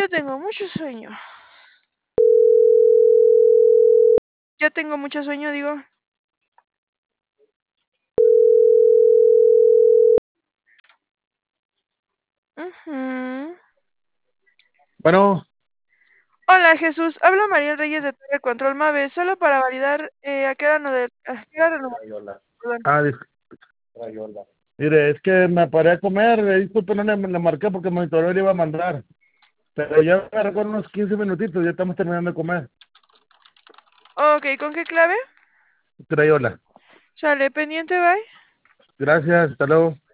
Ya tengo mucho sueño. Ya tengo mucho sueño, digo. Ujú. Bueno, Hola Jesús, habla María Reyes de Torre Control Mave, solo para validar a qué hora, a qué hora Rayola. perdón. Ah, Rayola. Mire, es que me paré a comer, disculpe, no le marqué porque el monitoreo le iba a mandar, pero ya me agarró unos 15 minutitos, ya estamos terminando de comer. Ok, ¿con qué clave? Rayola. Sale, pendiente, bye. Gracias, hasta luego.